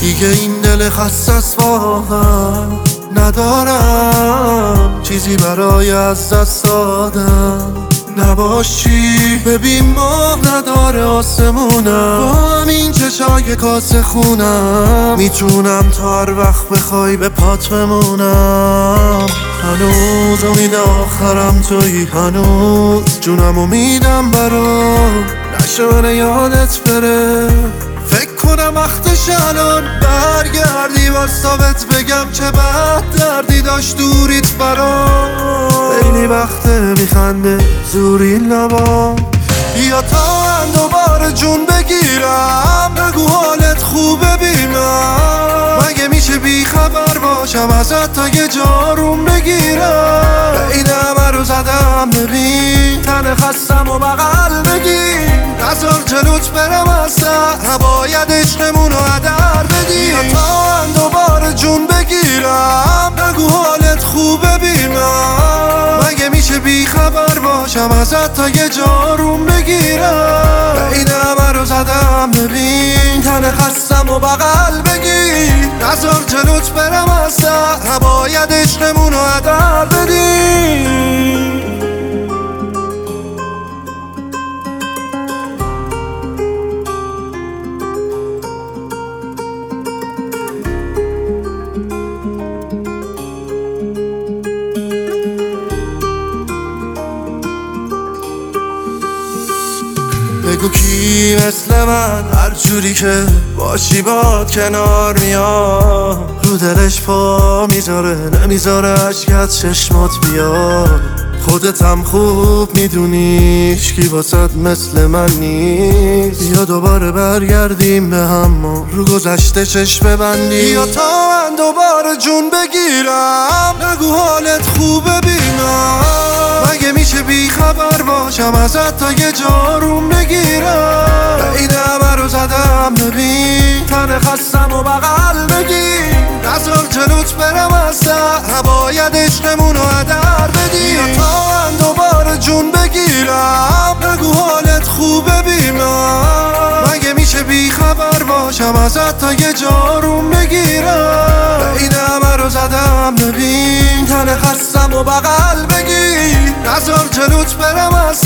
دیگه این دل خستس واقعا ندارم، چیزی برای از دست دادم نباشی. ببین ما نداره آسمونم، با همین چشای کاسه خونم میتونم تا هر وقت بخوای به پات بمونم. هنوز امید آخرم تویی، هنوز جونم میدم برات نشانه یادت بره. فکر کنم وقتش الان برگردی واسه بهت بگم چه بد دردی داشت دوریت برام. خیلی وقته میخنده زوری لبا، بیا تا من دوباره جون بگیرم. نگو حالت خوبه بیمم، مگه میشه بی خبر باشم ازت تا یه جاروم بگیرم. این همه رو زدم ببین تن خستم و بغل بگیر، نذار جلوت برم از سر، نباید عشقمونو هدر بدی. بیا تا من دوباره جون بگیرم. نگو حالت خوبه بیمم، مگه میشه بی خبر باشم ازت تا یه جاروم بگیرم. این همه رو زدم ببین تن خستم و بغل بگیر، نذار جلوت برم از سر، نباید عشقمونو هدر بدی. بگو کی مثل من هر جوری که باشی باد کنار میاد، رو دلش پا میذاره نمیذاره عشقت چشمات بیاد. خودت هم خوب میدونی هیچکی واسد مثل من نیست. یا دوباره برگردیم به هم و رو گذشته چشم ببندی. یا تا من دوباره جون بگیرم. نگو حالت خوبه بیمم، مگه میشه بی خبر باشم ازت تا یه جاروم بگیرم. این همه رو زدم ببین تن خستم و بغل بگیر، نذار جلوت برم از سر، نباید عشقمونو هدر بدی. یا تا من دوباره جون بگیرم. نگو حالت خوبه بیمم، مگه میشه بی خبر باشم ازت تا یه جاروم بگیرم. این همه رو زدم ببین تن خستم و بغل بگیر، نذار جلوت برم از